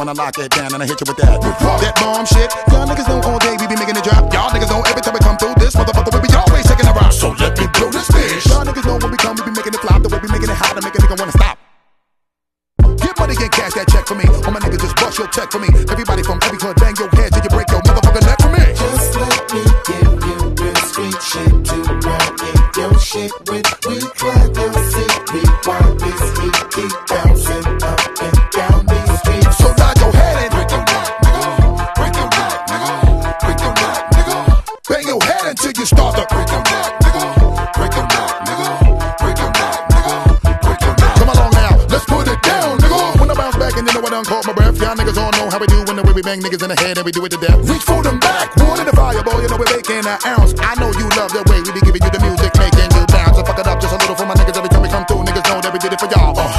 wanna lock it down and I hit you with that. That bomb shit. Y'all niggas know all day we be making it drop. Y'all niggas know every time we come through this motherfucker we be always shaking the rock. So let me blow this bitch. Y'all niggas know when we come we be making it flop. The way we making it hot to make a nigga wanna stop. Get money and cash that check for me. All my niggas just bust your check for me. Everybody from every hood bang your head till you break your motherfucking neck for me. Just let me give you real street shit to rock in your shit with. We try to see me while this heat keep bouncing up and down these streets. So nod your head and break your neck, nigga. Break your neck, nigga. Break your neck, nigga. bang your head until you start to break your neck, nigga. Break your neck, nigga. Break your neck, nigga. Break your neck. Come along now, let's put it down, nigga. When I bounce back and you know I done caught my breath. Y'all niggas all know how we do when the way we bang niggas in the head and we do it to death. Reach for them back, wood in the fire, boy, you know we're making an ounce. I know you love the way we be giving you the music, making you bounce. So fuck it up just a little for my niggas every time we come through.